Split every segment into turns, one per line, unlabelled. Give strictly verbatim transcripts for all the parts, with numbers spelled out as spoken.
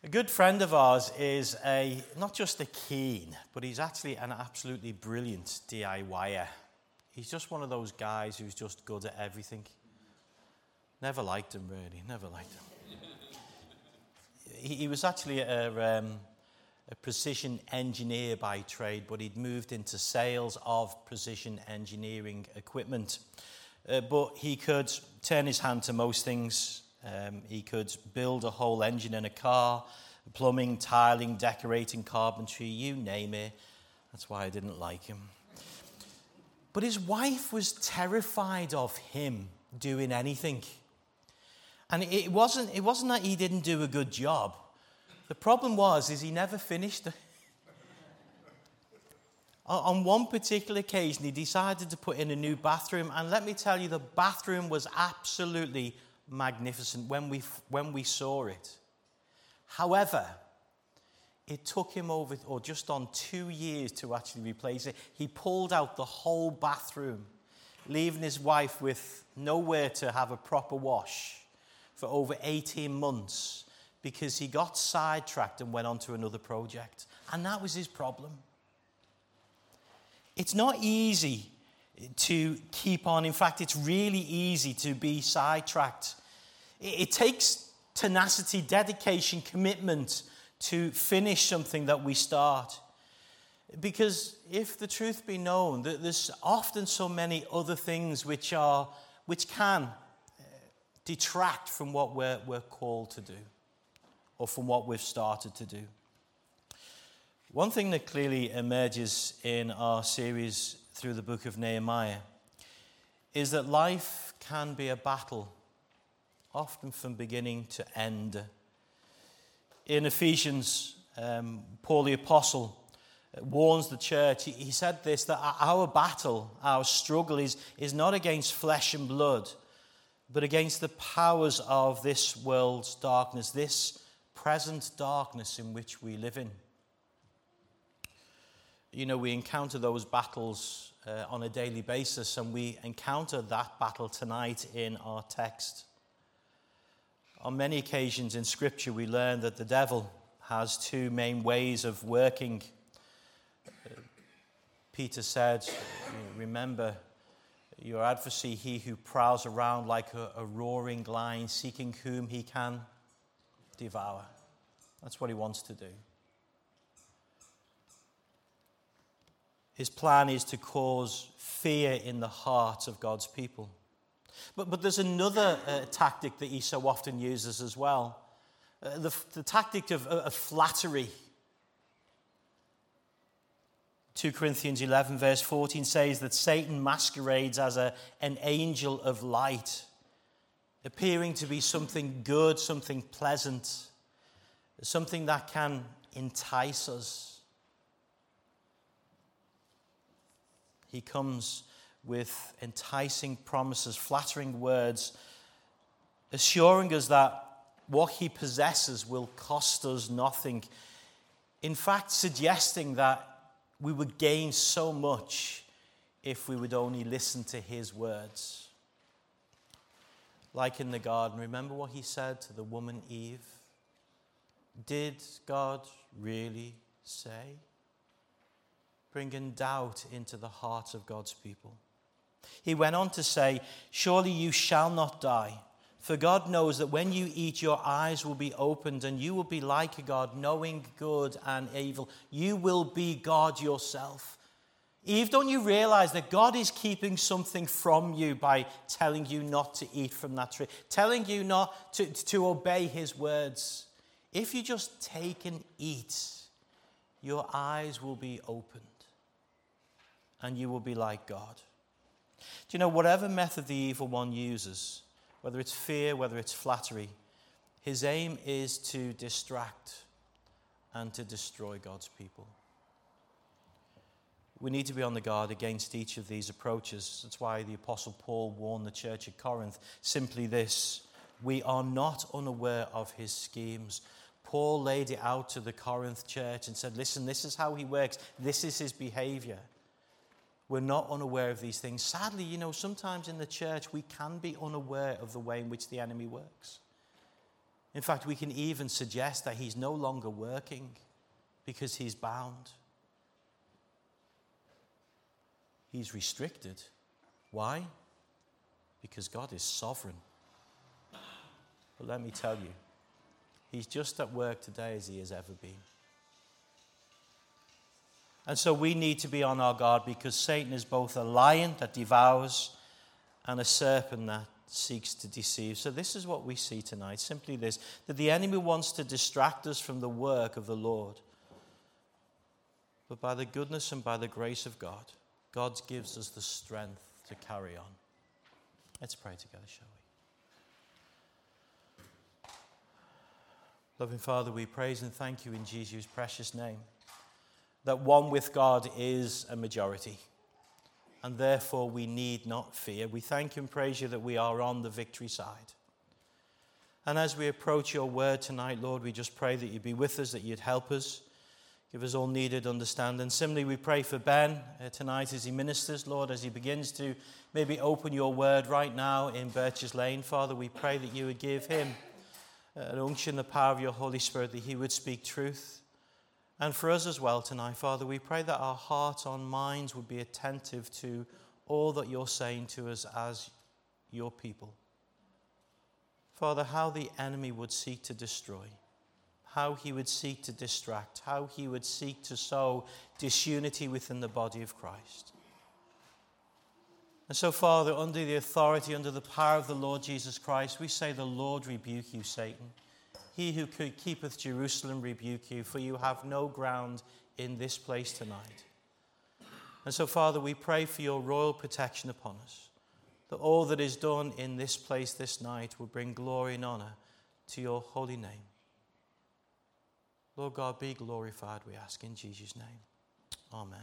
A good friend of ours is a not just a keen, but he's actually an absolutely brilliant DIYer. He's just one of those guys who's just good at everything. Never liked him, really. Never liked him. he, he was actually a, um, a precision engineer by trade, but he'd moved into sales of precision engineering equipment. Uh, but he could turn his hand to most things. Um, he could build a whole engine in a car, plumbing, tiling, decorating, carpentry, you name it. That's why I didn't like him. But his wife was terrified of him doing anything. And it wasn't, it wasn't that he didn't do a good job. The problem was is he never finished it. On one particular occasion, he decided to put in a new bathroom. And let me tell you, the bathroom was absolutely magnificent when we when we saw it. However, it took him over, or just on two years to actually replace it. He pulled out the whole bathroom, leaving his wife with nowhere to have a proper wash for over eighteen months because he got sidetracked and went on to another project. And that was his problem. It's not easy to keep on. In fact, it's really easy to be sidetracked. It takes tenacity, dedication, commitment to finish something that we start. Because if the truth be known, there's often so many other things which are which can detract from what we're, we're called to do or from what we've started to do. One thing that clearly emerges in our series through the book of Nehemiah is that life can be a battle, often from beginning to end. In Ephesians, um, Paul the Apostle warns the church. He, he said this, that our battle, our struggle is, is not against flesh and blood, but against the powers of this world's darkness, this present darkness in which we live in. You know, we encounter those battles uh, on a daily basis, and we encounter that battle tonight in our text. On many occasions in Scripture, we learn that the devil has two main ways of working. Uh, Peter said, remember, your adversary, he who prowls around like a, a roaring lion, seeking whom he can devour. That's what he wants to do. His plan is to cause fear in the hearts of God's people. But, but there's another uh, tactic that he so often uses as well. Uh, the, the tactic of, of flattery. Second Corinthians eleven verse fourteen says that Satan masquerades as a, an angel of light, appearing to be something good, something pleasant, something that can entice us. He comes with enticing promises, flattering words, assuring us that what he possesses will cost us nothing. In fact, suggesting that we would gain so much if we would only listen to his words. Like in the garden, remember what he said to the woman Eve? Did God really say? Bringing doubt into the hearts of God's people. He went on to say, surely you shall not die, for God knows that when you eat, your eyes will be opened, and you will be like a God, knowing good and evil. You will be God yourself. Eve, don't you realize that God is keeping something from you by telling you not to eat from that tree, telling you not to, to obey his words? If you just take and eat, your eyes will be opened, and you will be like God. Do you know, whatever method the evil one uses, whether it's fear, whether it's flattery, his aim is to distract and to destroy God's people. We need to be on the guard against each of these approaches. That's why the Apostle Paul warned the church at Corinth simply this: we are not unaware of his schemes. Paul laid it out to the Corinth church and said, listen, this is how he works. This is his behavior. We're not unaware of these things. Sadly, you know, sometimes in the church we can be unaware of the way in which the enemy works. In fact, we can even suggest that he's no longer working because he's bound. He's restricted. Why? Because God is sovereign. But let me tell you, he's just at work today as he has ever been. And so we need to be on our guard, because Satan is both a lion that devours and a serpent that seeks to deceive. So this is what we see tonight, simply this, that the enemy wants to distract us from the work of the Lord. But by the goodness and by the grace of God, God gives us the strength to carry on. Let's pray together, shall we? Loving Father, we praise and thank you in Jesus' precious name, that one with God is a majority, and therefore we need not fear. We thank you and praise you that we are on the victory side. And as we approach your word tonight, Lord, we just pray that you'd be with us, that you'd help us, give us all needed understanding. Similarly, we pray for Ben uh, tonight as he ministers, Lord, as he begins to maybe open your word right now in Birches Lane. Father, we pray that you would give him uh, an unction, the power of your Holy Spirit, that he would speak truth. And for us as well tonight, Father, we pray that our hearts, our minds would be attentive to all that you're saying to us as your people. Father, how the enemy would seek to destroy, how he would seek to distract, how he would seek to sow disunity within the body of Christ. And so, Father, under the authority, under the power of the Lord Jesus Christ, we say, the Lord rebuke you, Satan. He who keepeth Jerusalem rebuke you, for you have no ground in this place tonight. And so, Father, we pray for your royal protection upon us, that all that is done in this place this night will bring glory and honor to your holy name. Lord God, be glorified, we ask in Jesus' name. Amen.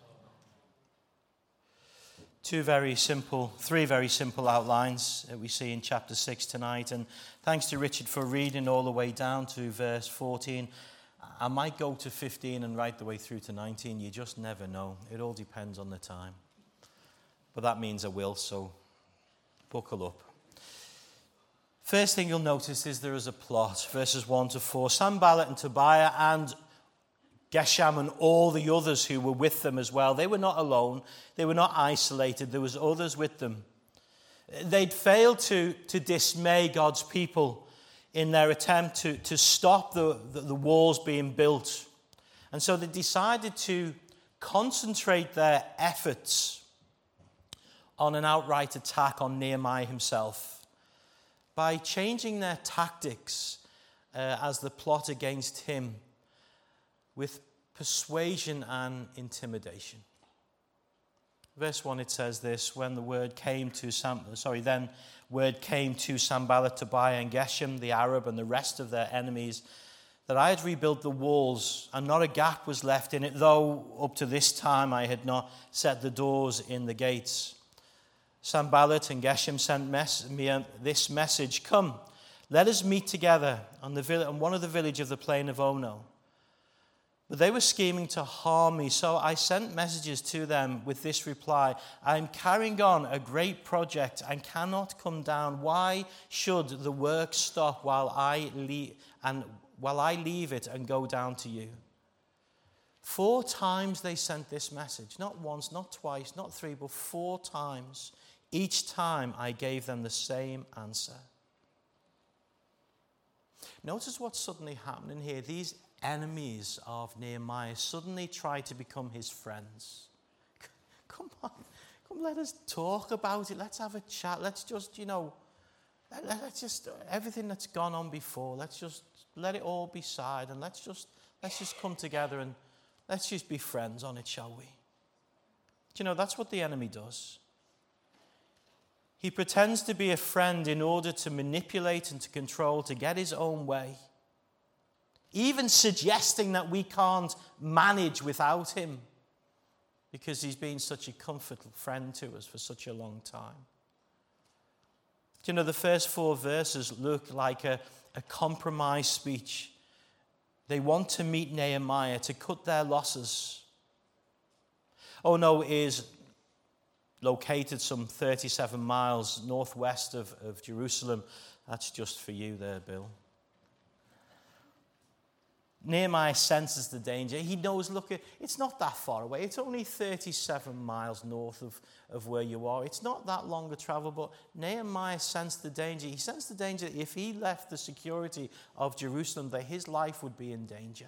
Two very simple, three very simple outlines that we see in chapter six tonight. And thanks to Richard for reading all the way down to verse fourteen. I might go to fifteen and right the way through to nineteen. You just never know. It all depends on the time. But that means I will, so buckle up. First thing you'll notice is there is a plot. Verses one to four. Sanballat and Tobiah and Geshem and all the others who were with them as well. They were not alone. They were not isolated. There was others with them. They'd failed to, to dismay God's people in their attempt to, to stop the, the, the walls being built. And so they decided to concentrate their efforts on an outright attack on Nehemiah himself by changing their tactics uh, as the plot against him with persuasion and intimidation. Verse one, it says this: when the word came to Sam, sorry, then word came to Sanballat, Tobiah, and Geshem, the Arab, and the rest of their enemies, that I had rebuilt the walls, and not a gap was left in it, though up to this time I had not set the doors in the gates. Sanballat and Geshem sent mes- me this message: come, let us meet together on, the vill- on one of the village of the plain of Ono. But they were scheming to harm me, so I sent messages to them with this reply: I am carrying on a great project and cannot come down. Why should the work stop while I leave and while I leave it and go down to you? Four times they sent this message, not once, not twice, not three, but four times. Each time I gave them the same answer. Notice what's suddenly happening here. These enemies of Nehemiah suddenly try to become his friends. Come on, come let us talk about it. Let's have a chat. Let's just, you know, let's just, everything that's gone on before, let's just let it all be side and let's just, let's just come together and let's just be friends on it, shall we? Do you know, that's what the enemy does. He pretends to be a friend in order to manipulate and to control, to get his own way. Even suggesting that we can't manage without him because he's been such a comfortable friend to us for such a long time. Do you know, the first four verses look like a, a compromise speech. They want to meet Nehemiah to cut their losses. Ono is located some thirty-seven miles northwest of, of Jerusalem. That's just for you there, Bill. Nehemiah senses the danger. He knows, look, it's not that far away. It's only thirty-seven miles north of, of where you are. It's not that long a travel, but Nehemiah sensed the danger. He sensed the danger that if he left the security of Jerusalem, that his life would be in danger.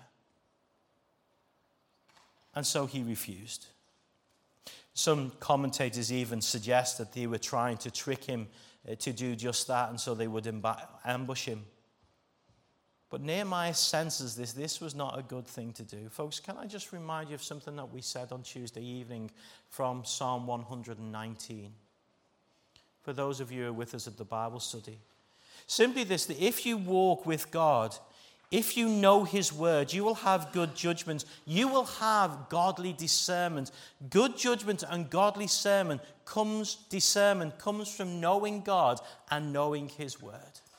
And so he refused. Some commentators even suggest that they were trying to trick him uh, to do just that, and so they would imba- ambush him. But Nehemiah senses this. This was not a good thing to do. Folks, can I just remind you of something that we said on Tuesday evening from Psalm one hundred nineteen? For those of you who are with us at the Bible study. Simply this, that if you walk with God, if you know his word, you will have good judgment. You will have godly discernment. Good judgment and godly sermon comes, discernment comes from knowing God and knowing his word.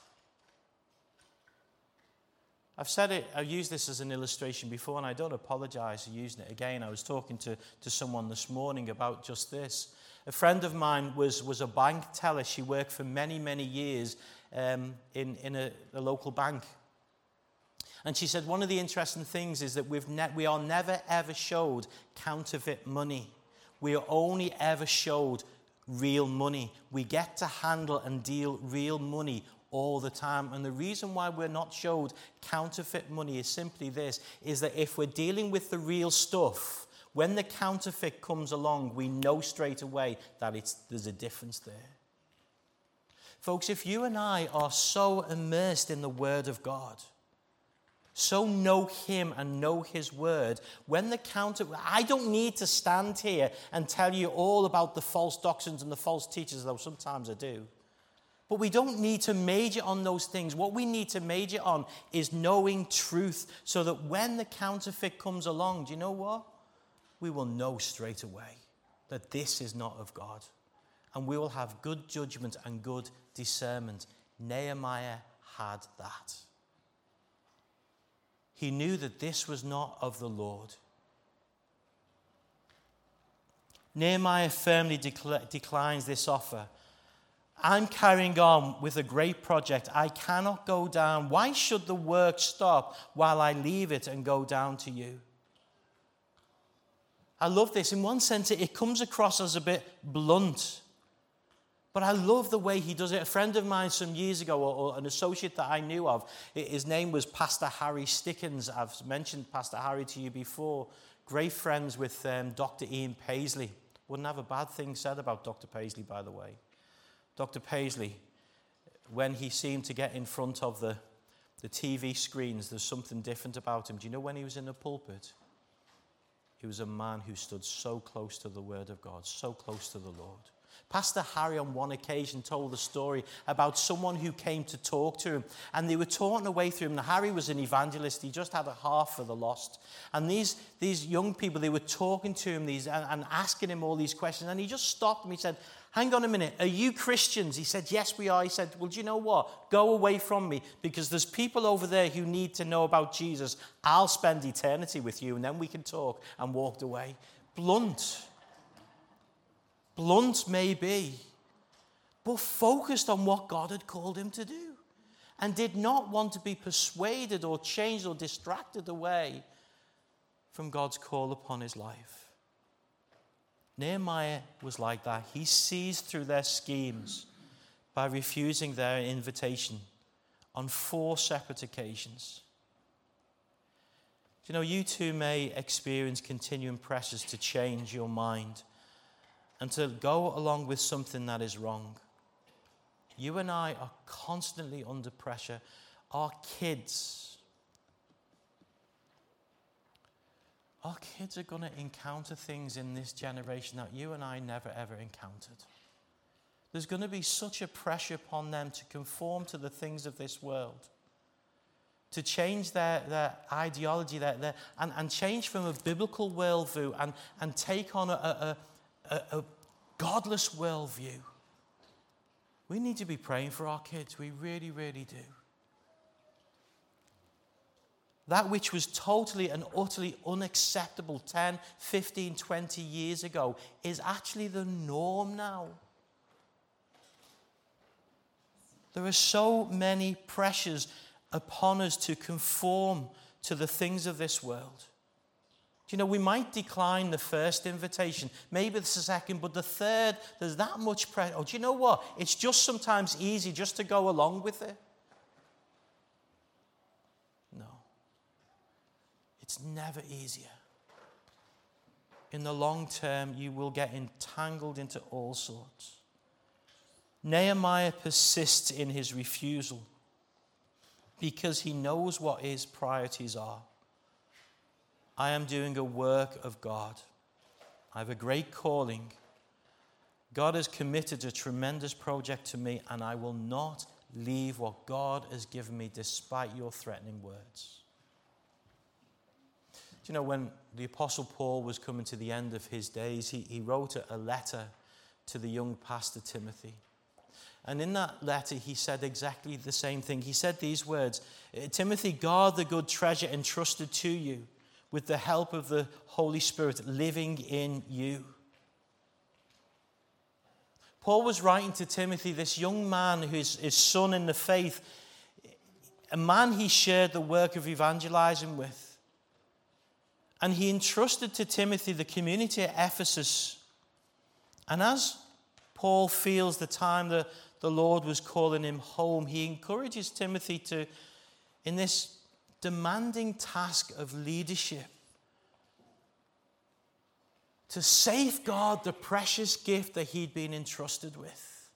I've said it, I've used this as an illustration before, and I don't apologize for using it again. I was talking to, to someone this morning about just this. A friend of mine was, was a bank teller. She worked for many, many years um, in, in a, a local bank. And she said one of the interesting things is that we've ne- we are never, ever showed counterfeit money. We are only ever showed real money. We get to handle and deal real money all the time. And the reason why we're not showed counterfeit money is simply this, is that if we're dealing with the real stuff, when the counterfeit comes along, we know straight away that it's, there's a difference there. Folks, if you and I are so immersed in the Word of God, so know him and know his word, when the counter, I don't need to stand here and tell you all about the false doctrines and the false teachers, though sometimes I do. But we don't need to major on those things. What we need to major on is knowing truth, so that when the counterfeit comes along, do you know what? We will know straight away that this is not of God. And we will have good judgment and good discernment. Nehemiah had that. He knew that this was not of the Lord. Nehemiah firmly decl- declines this offer. I'm carrying on with a great project. I cannot go down. Why should the work stop while I leave it and go down to you? I love this. In one sense, it comes across as a bit blunt. But I love the way he does it. A friend of mine some years ago, or, or an associate that I knew of, his name was Pastor Harry Stickens. I've mentioned Pastor Harry to you before. Great friends with um, Doctor Ian Paisley. Wouldn't have a bad thing said about Doctor Paisley, by the way. Doctor Paisley, when he seemed to get in front of the, the T V screens, there's something different about him. Do you know when he was in the pulpit? He was a man who stood so close to the Word of God, so close to the Lord. Pastor Harry on one occasion told a story about someone who came to talk to him, and they were talking away through him. Now, Harry was an evangelist. He just had a heart for the lost. And these, these young people, they were talking to him these and, and asking him all these questions, and he just stopped them. He said, hang on a minute, are you Christians? He said, yes, we are. He said, well, do you know what? Go away from me, because there's people over there who need to know about Jesus. I'll spend eternity with you, and then we can talk, and walked away. Blunt. Blunt maybe, but focused on what God had called him to do, and did not want to be persuaded or changed or distracted away from God's call upon his life. Nehemiah was like that. He sees through their schemes by refusing their invitation on four separate occasions. You know, you too may experience continuing pressures to change your mind and to go along with something that is wrong. You and I are constantly under pressure. Our kids, our kids are going to encounter things in this generation that you and I never ever encountered. There's going to be such a pressure upon them to conform to the things of this world, to change their, their ideology their, their, and, and change from a biblical worldview and, and take on a, a A, a godless worldview. We need to be praying for our kids. We really, really do. That which was totally and utterly unacceptable ten, fifteen, twenty years ago is actually the norm now. There are so many pressures upon us to conform to the things of this world. Do you know, we might decline the first invitation, maybe the second, but the third, there's that much pressure. Oh, do you know what? It's just sometimes easy just to go along with it. No. It's never easier. In the long term, you will get entangled into all sorts. Nehemiah persists in his refusal because he knows what his priorities are. I am doing a work of God. I have a great calling. God has committed a tremendous project to me, and I will not leave what God has given me despite your threatening words. Do you know, when the Apostle Paul was coming to the end of his days, he, he wrote a, a letter to the young pastor Timothy. And in that letter, he said exactly the same thing. He said these words, Timothy, guard the good treasure entrusted to you with the help of the Holy Spirit living in you. Paul was writing to Timothy, this young man who is his son in the faith, a man he shared the work of evangelizing with. And he entrusted to Timothy the community at Ephesus. And as Paul feels the time that the Lord was calling him home, he encourages Timothy to, in this demanding task of leadership, to safeguard the precious gift that he'd been entrusted with.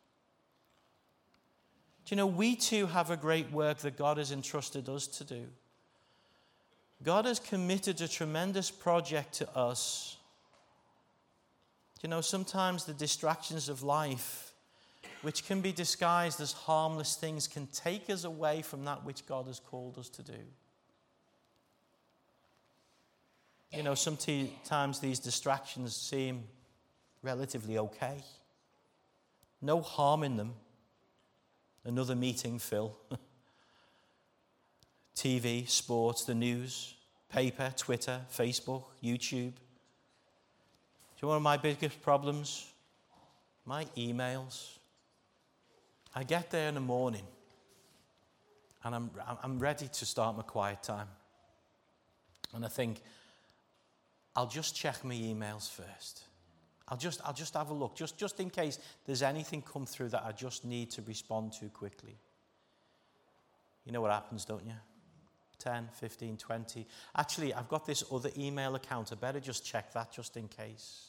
Do you know, we too have a great work that God has entrusted us to do. God has committed a tremendous project to us. Do you know, sometimes the distractions of life, which can be disguised as harmless things, can take us away from that which God has called us to do. You know, sometimes these distractions seem relatively okay. No harm in them. Another meeting, Phil. T V, sports, the news, paper, Twitter, Facebook, YouTube. Do you know one of my biggest problems? My emails. I get there in the morning and I'm, I'm ready to start my quiet time. And I think, I'll just check my emails first. I'll just, I'll just have a look, just, just in case there's anything come through that I just need to respond to quickly. You know what happens, don't you? ten, fifteen, twenty. Actually, I've got this other email account. I better just check that just in case.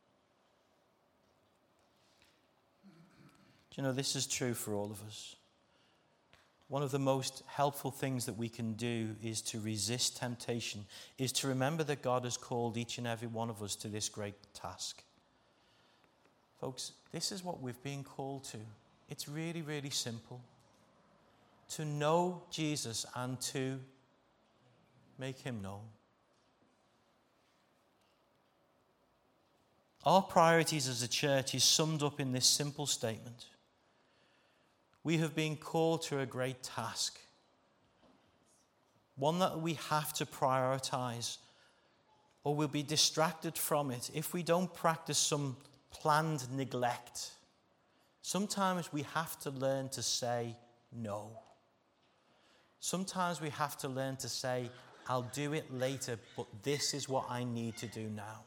Do you know, this is true for all of us. One of the most helpful things that we can do is to resist temptation, is to remember that God has called each and every one of us to this great task. Folks, this is what we've been called to. It's really, really simple. To know Jesus and to make him known. Our priorities as a church is summed up in this simple statement. We have been called to a great task. One that we have to prioritize, or we'll be distracted from it if we don't practice some planned neglect. Sometimes we have to learn to say no. Sometimes we have to learn to say, I'll do it later, but this is what I need to do now.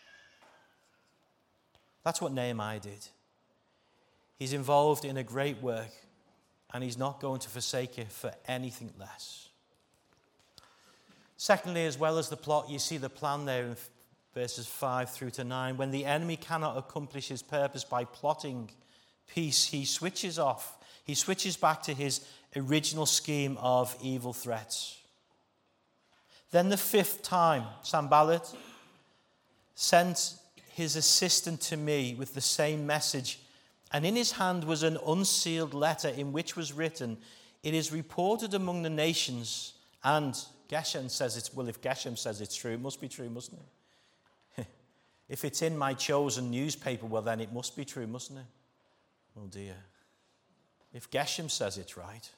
That's what Nehemiah did. He's involved in a great work, and he's not going to forsake it for anything less. Secondly, as well as the plot, you see the plan there in verses five through to nine. When the enemy cannot accomplish his purpose by plotting peace, he switches off. He switches back to his original scheme of evil threats. Then the fifth time, Sanballat sent his assistant to me with the same message, and in his hand was an unsealed letter in which was written, "It is reported among the nations," and Geshem says it's, well, if Geshem says it's true, it must be true, mustn't it? If it's in my chosen newspaper, well, then it must be true, mustn't it? Oh dear. If Geshem says it's right.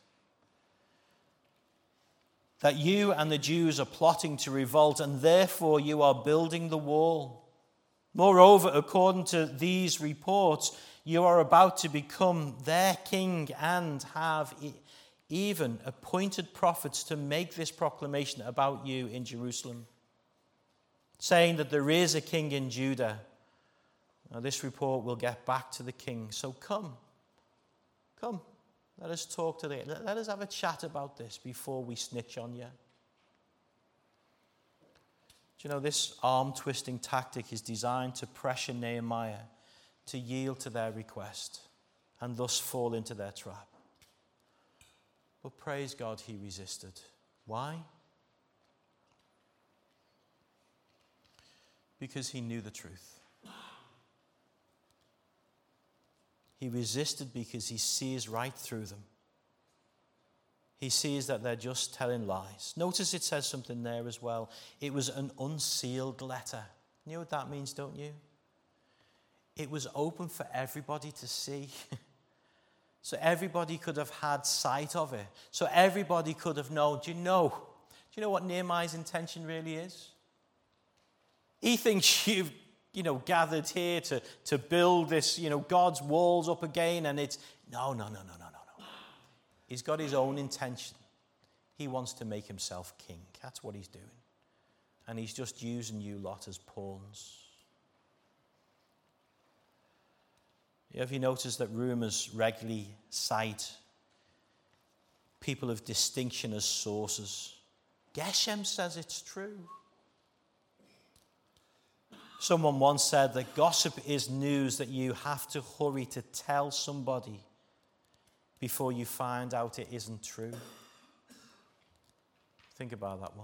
That you and the Jews are plotting to revolt, and therefore you are building the wall. Moreover, according to these reports, you are about to become their king and have even appointed prophets to make this proclamation about you in Jerusalem, saying that there is a king in Judah. Now, this report will get back to the king. So come, come, let us talk today. Let, let us have a chat about this before we snitch on you. Do you know, this arm-twisting tactic is designed to pressure Nehemiah to yield to their request and thus fall into their trap. But praise God, he resisted. Why? Because he knew the truth. He resisted because he sees right through them. He sees that they're just telling lies. Notice it says something there as well. It was an unsealed letter. You know what that means, don't you? It was open for everybody to see. So everybody could have had sight of it. So everybody could have known. Do you know? Do you know what Nehemiah's intention really is? He thinks you've, you know, gathered here to, to build this, you know, God's walls up again, and it's, no, no, no, no, no, no, no. He's got his own intention. He wants to make himself king. That's what he's doing. And he's just using you lot as pawns. Have you noticed that rumors regularly cite people of distinction as sources? Geshem says it's true. Someone once said that gossip is news that you have to hurry to tell somebody before you find out it isn't true. Think about that one.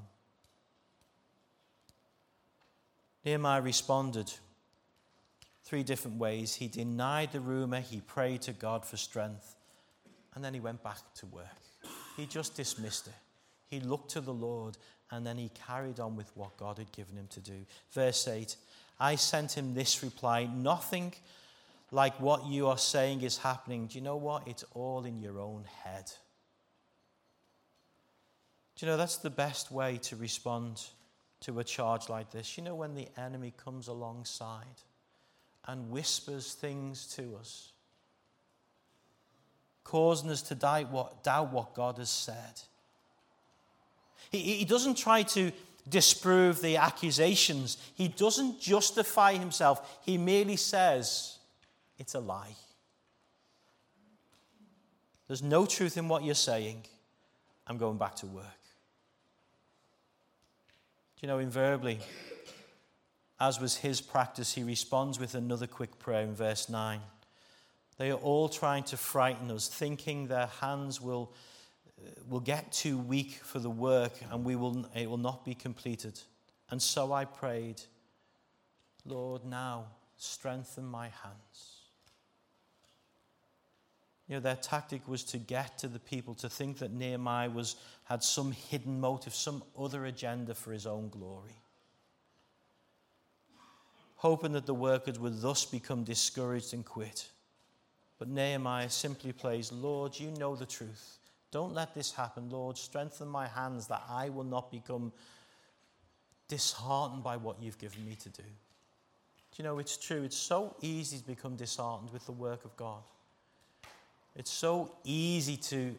Nehemiah responded three different ways. He denied the rumor, he prayed to God for strength, and then he went back to work. He just dismissed it. He looked to the Lord, and then he carried on with what God had given him to do. Verse eight, I sent him this reply, nothing like what you are saying is happening. Do you know what? It's all in your own head. Do you know, that's the best way to respond to a charge like this. You know, when the enemy comes alongside and whispers things to us, causing us to doubt what, doubt what God has said. He, he doesn't try to disprove the accusations. He doesn't justify himself. He merely says, it's a lie. There's no truth in what you're saying. I'm going back to work. Do you know, invariably, as was his practice, he responds with another quick prayer in verse nine. They are all trying to frighten us, thinking their hands will, uh, will get too weak for the work and we will, it will not be completed. And so I prayed, Lord, now strengthen my hands. You know, their tactic was to get to the people to think that Nehemiah was, had some hidden motive, some other agenda for his own glory. Hoping that the workers would thus become discouraged and quit. But Nehemiah simply prays, Lord, you know the truth. Don't let this happen, Lord. Strengthen my hands that I will not become disheartened by what you've given me to do. Do you know, it's true. It's so easy to become disheartened with the work of God. It's so easy to,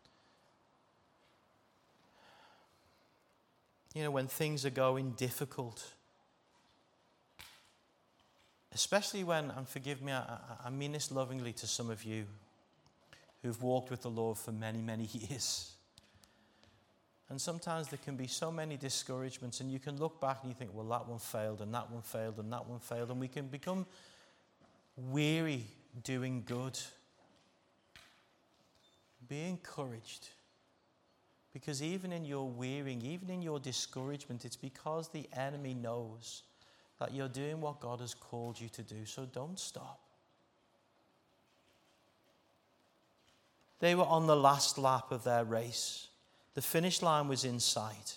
you know, when things are going difficult, especially when, and forgive me, I, I mean this lovingly to some of you who've walked with the Lord for many, many years. And sometimes there can be so many discouragements, and you can look back and you think, well, that one failed, and that one failed, and that one failed, and we can become weary doing good. Be encouraged, because even in your wearying, even in your discouragement, it's because the enemy knows that you're doing what God has called you to do, so don't stop. They were on the last lap of their race. The finish line was in sight.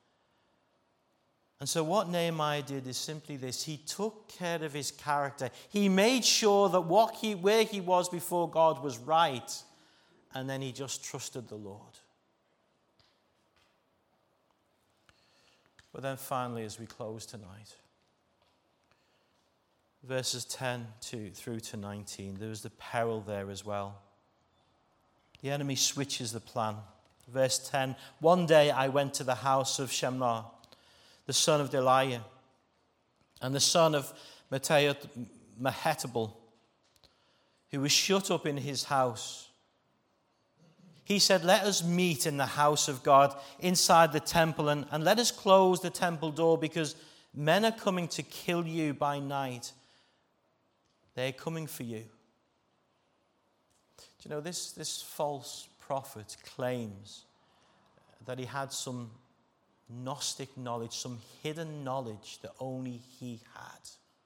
And so what Nehemiah did is simply this. He took care of his character. He made sure that what he, where he was before God was right. And then he just trusted the Lord. But then finally, as we close tonight, verses ten to, through to nineteen, there was the peril there as well. The enemy switches the plan. Verse ten, one day I went to the house of Shemar, the son of Deliah, and the son of Mehetabel, who was shut up in his house. He said, let us meet in the house of God inside the temple, and, and let us close the temple door, because men are coming to kill you by night. They're coming for you. Do you know, this, this false prophet claims that he had some Gnostic knowledge, some hidden knowledge that only he had.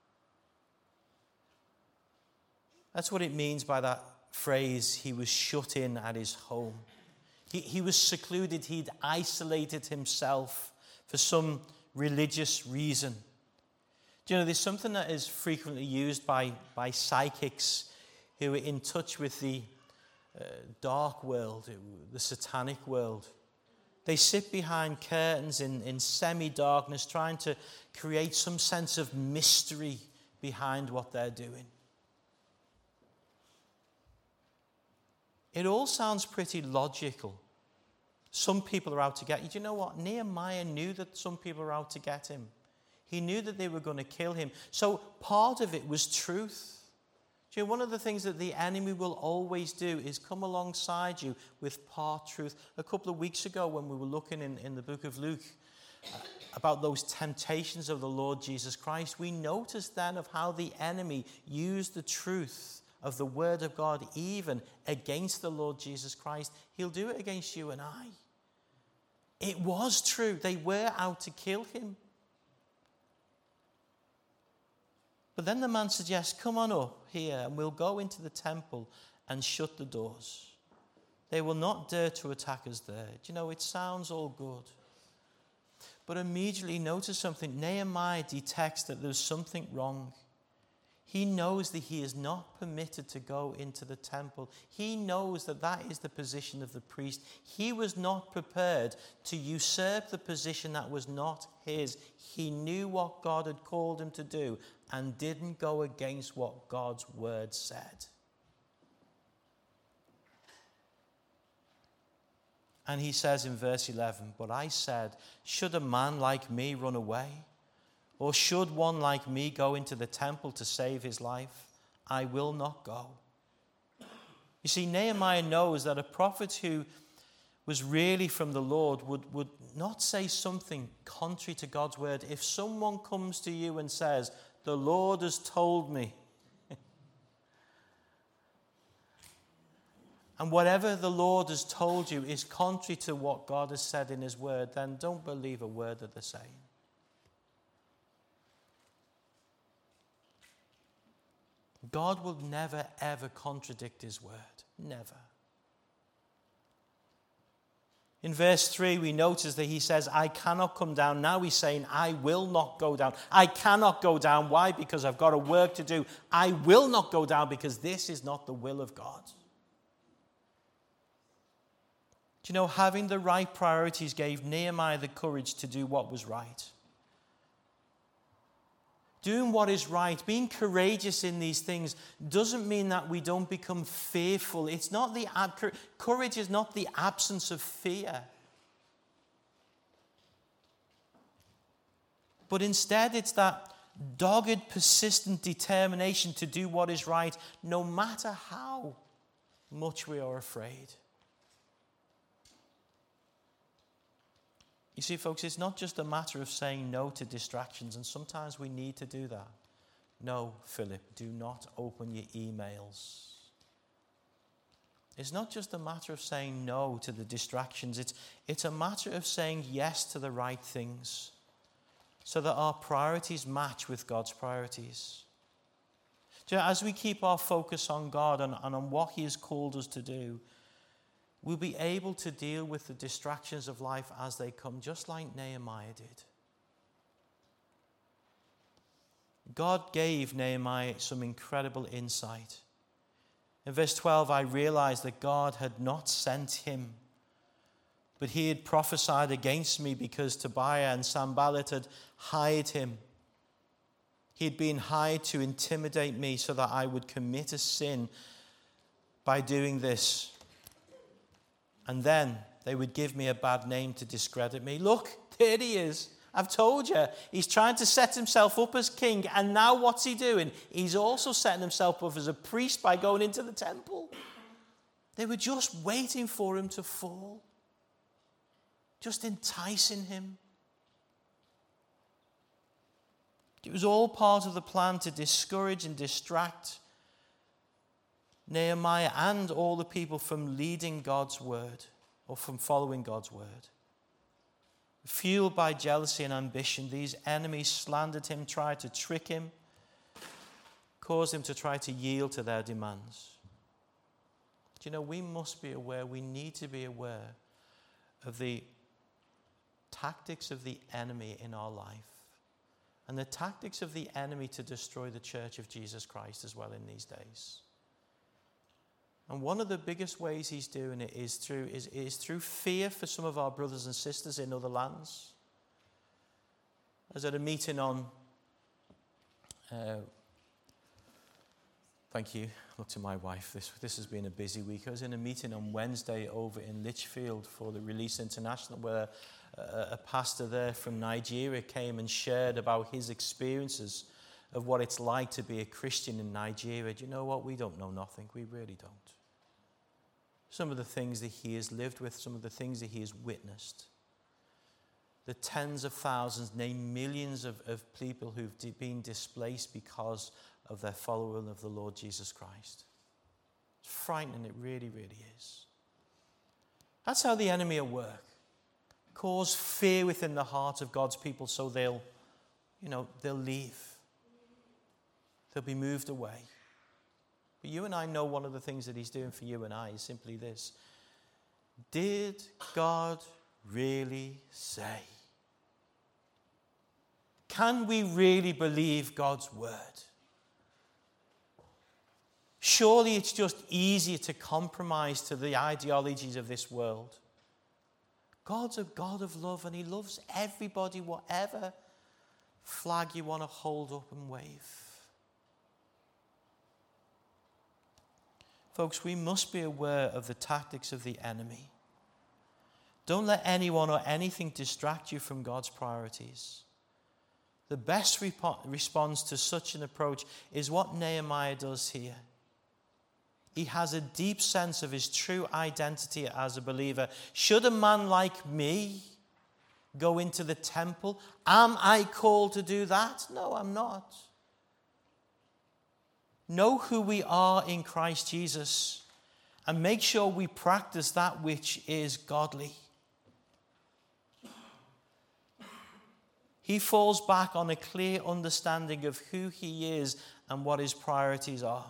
That's what it means by that phrase, he was shut in at his home. He, he was secluded, he'd isolated himself for some religious reason. Do you know, there's something that is frequently used by, by psychics who are in touch with the uh, dark world, the satanic world. They sit behind curtains in, in semi-darkness, trying to create some sense of mystery behind what they're doing. It all sounds pretty logical. Some people are out to get you. Do you know what? Nehemiah knew that some people were out to get him. He knew that they were going to kill him. So part of it was truth. Do you know, one of the things that the enemy will always do is come alongside you with part truth. A couple of weeks ago when we were looking in, in the book of Luke uh, about those temptations of the Lord Jesus Christ, we noticed then of how the enemy used the truth of the word of God even against the Lord Jesus Christ. He'll do it against you and I. It was true. They were out to kill him. But then the man suggests, come on up here and we'll go into the temple and shut the doors. They will not dare to attack us there. Do you know, it sounds all good. But immediately notice something. Nehemiah detects that there's something wrong. He knows that he is not permitted to go into the temple. He knows that that is the position of the priest. He was not prepared to usurp the position that was not his. He knew what God had called him to do and didn't go against what God's word said. And he says in verse eleven, but I said, should a man like me run away? Or should one like me go into the temple to save his life? I will not go. You see, Nehemiah knows that a prophet who was really from the Lord would, would not say something contrary to God's word. If someone comes to you and says, the Lord has told me, and whatever the Lord has told you is contrary to what God has said in his word, then don't believe a word that they're saying. God will never, ever contradict his word. Never. In verse three, we notice that he says, I cannot come down. Now he's saying, I will not go down. I cannot go down. Why? Because I've got a work to do. I will not go down because this is not the will of God. Do you know, having the right priorities gave Nehemiah the courage to do what was right. Doing what is right, being courageous in these things doesn't mean that we don't become fearful. It's not the courage is not the absence of fear. But instead it's that dogged, persistent determination to do what is right, no matter how much we are afraid. You see, folks, it's not just a matter of saying no to distractions, and sometimes we need to do that. No, Philip, do not open your emails. It's not just a matter of saying no to the distractions. It's, it's a matter of saying yes to the right things so that our priorities match with God's priorities. You know, as we keep our focus on God and, and on what he has called us to do, we'll be able to deal with the distractions of life as they come, just like Nehemiah did. God gave Nehemiah some incredible insight. In verse twelve, I realized that God had not sent him, but he had prophesied against me because Tobiah and Sanballat had hired him. He had been hired to intimidate me so that I would commit a sin by doing this. And then they would give me a bad name to discredit me. Look, there he is. I've told you. He's trying to set himself up as king. And now what's he doing? He's also setting himself up as a priest by going into the temple. They were just waiting for him to fall. Just enticing him. It was all part of the plan to discourage and distract Nehemiah and all the people from leading God's word or from following God's word. Fueled by jealousy and ambition, these enemies slandered him, tried to trick him, caused him to try to yield to their demands. Do you know, we must be aware, we need to be aware of the tactics of the enemy in our life and the tactics of the enemy to destroy the church of Jesus Christ as well in these days. And one of the biggest ways he's doing it is through, is, is through fear for some of our brothers and sisters in other lands. I was at a meeting on, uh, thank you, look to my wife, this, this has been a busy week. I was in a meeting on Wednesday over in Lichfield for the Release International, where a, a pastor there from Nigeria came and shared about his experiences of what it's like to be a Christian in Nigeria. Do you know what? We don't know nothing. We really don't. Some of the things that he has lived with, some of the things that he has witnessed. The tens of thousands, nay, millions of, of people who've de- been displaced because of their following of the Lord Jesus Christ. It's frightening, it really, really is. That's how the enemy will work. Cause fear within the heart of God's people so they'll, you know, they'll leave. They'll be moved away. But you and I know one of the things that he's doing for you and I is simply this. Did God really say? Can we really believe God's word? Surely it's just easier to compromise to the ideologies of this world. God's a God of love and he loves everybody, whatever flag you want to hold up and wave. Folks, we must be aware of the tactics of the enemy. Don't let anyone or anything distract you from God's priorities. The best rep- response to such an approach is what Nehemiah does here. He has a deep sense of his true identity as a believer. Should a man like me go into the temple? Am I called to do that? No, I'm not. Know who we are in Christ Jesus and make sure we practice that which is godly. He falls back on a clear understanding of who he is and what his priorities are.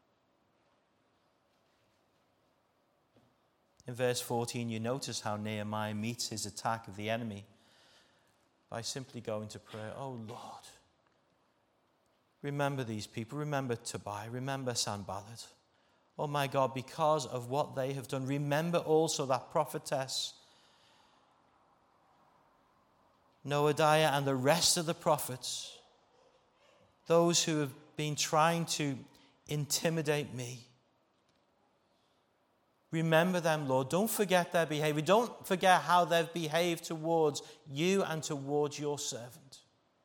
In verse fourteen, you notice how Nehemiah meets his attack of the enemy by simply going to prayer. Oh Lord, remember these people. Remember Tobiah. Remember Sanballat. Oh my God, because of what they have done. Remember also that prophetess Noadiah and the rest of the prophets. Those who have been trying to intimidate me. Remember them, Lord. Don't forget their behavior. Don't forget how they've behaved towards you and towards your servant.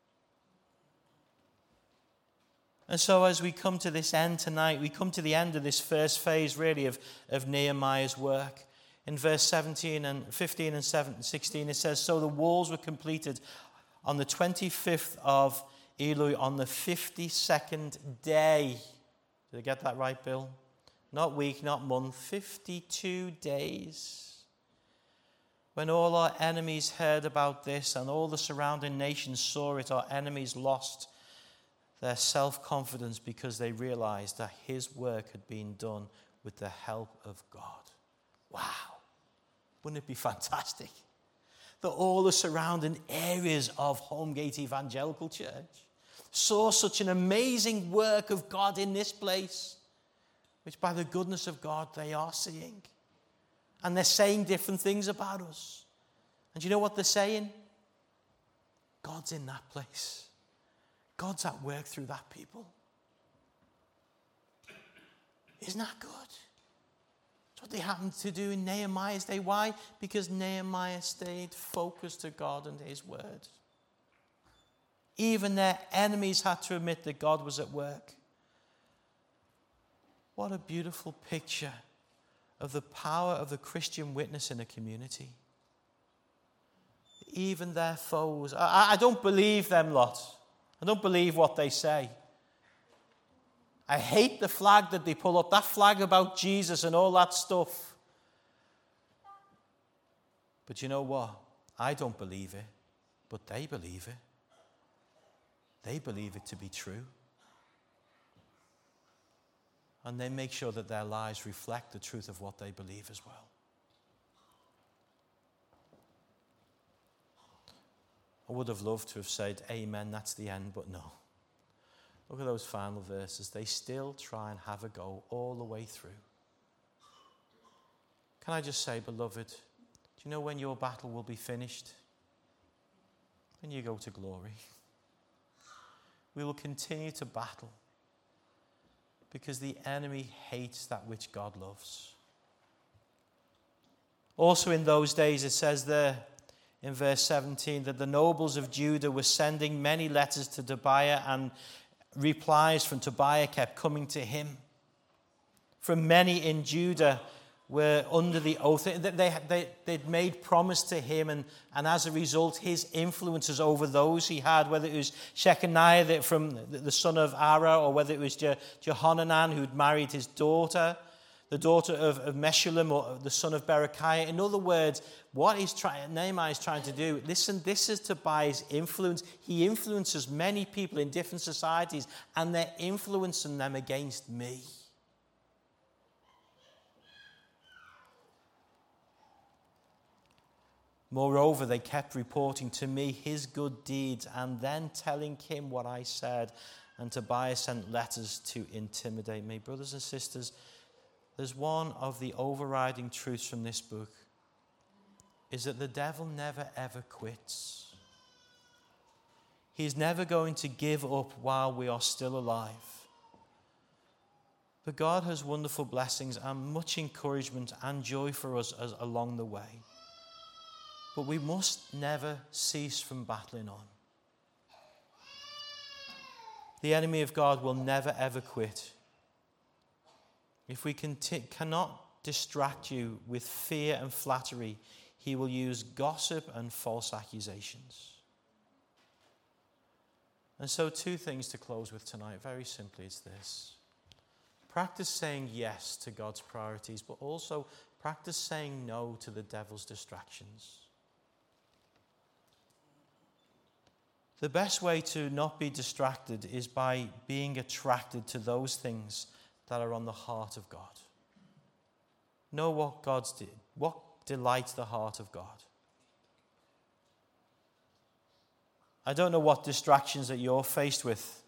And so as we come to this end tonight, we come to the end of this first phase, really, of, of Nehemiah's work. In verse seventeen and fifteen and sixteen, it says, so the walls were completed on the twenty-fifth of Elul, on the fifty-second day. Did I get that right, Bill? Not week, not month, fifty-two days. When all our enemies heard about this and all the surrounding nations saw it, our enemies lost their self-confidence because they realized that his work had been done with the help of God. Wow. Wouldn't it be fantastic that all the surrounding areas of Homegate Evangelical Church saw such an amazing work of God in this place, which by the goodness of God they are seeing. And they're saying different things about us. And you know what they're saying? God's in that place. God's at work through that people. Isn't that good? That's what they happened to do in Nehemiah's day. Why? Because Nehemiah stayed focused to God and his word. Even their enemies had to admit that God was at work. What a beautiful picture of the power of the Christian witness in a community. Even their foes. I, I don't believe them lot. I don't believe what they say. I hate the flag that they pull up, that flag about Jesus and all that stuff. But you know what? I don't believe it, but they believe it. They believe it to be true. And they make sure that their lives reflect the truth of what they believe as well. I would have loved to have said, amen, that's the end, but no. Look at those final verses. They still try and have a go all the way through. Can I just say, beloved, do you know when your battle will be finished? When you go to glory. We will continue to battle because the enemy hates that which God loves. Also in those days, it says there in verse seventeen that the nobles of Judah were sending many letters to Tobiah, and replies from Tobiah kept coming to him. From many in Judah were under the oath. They, they, they'd made promise to him, and, and as a result, his influences over those he had, whether it was Shechaniah from the son of Ara, or whether it was Je, Jehohanan who'd married his daughter, the daughter of, of Meshullam, or the son of Berechiah. In other words, what is trying, Nehemiah is trying to do, listen, this is Tobiah's influence. He influences many people in different societies, and they're influencing them against me. Moreover, they kept reporting to me his good deeds and then telling him what I said. And Tobiah sent letters to intimidate me. Brothers and sisters, there's one of the overriding truths from this book, is that the devil never ever quits. He's never going to give up while we are still alive. But God has wonderful blessings and much encouragement and joy for us as, along the way. But we must never cease from battling on. The enemy of God will never ever quit. If we conti- cannot distract you with fear and flattery, he will use gossip and false accusations. And so two things to close with tonight. Very simply, it's this. Practice saying yes to God's priorities, but also practice saying no to the devil's distractions. The best way to not be distracted is by being attracted to those things that are on the heart of God. Know what God's did, what delights the heart of God. I don't know what distractions that you're faced with.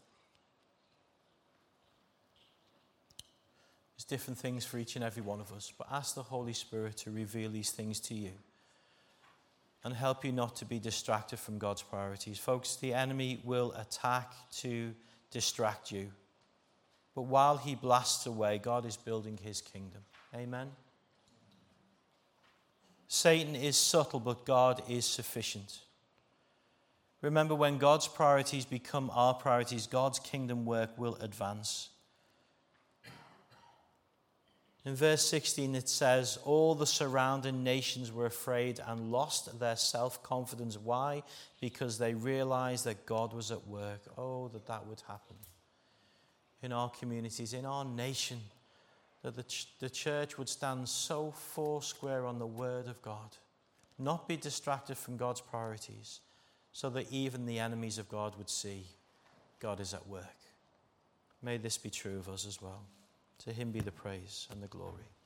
There's different things for each and every one of us, but ask the Holy Spirit to reveal these things to you and help you not to be distracted from God's priorities. Folks, the enemy will attack to distract you. But while he blasts away, God is building his kingdom. Amen? Satan is subtle, but God is sufficient. Remember, when God's priorities become our priorities, God's kingdom work will advance. In verse sixteen it says, all the surrounding nations were afraid and lost their self-confidence. Why? Because they realized that God was at work. Oh, that that would happen in our communities, in our nation, that the, ch- the church would stand so foursquare on the word of God, not be distracted from God's priorities, so that even the enemies of God would see God is at work. May this be true of us as well. To him be the praise and the glory.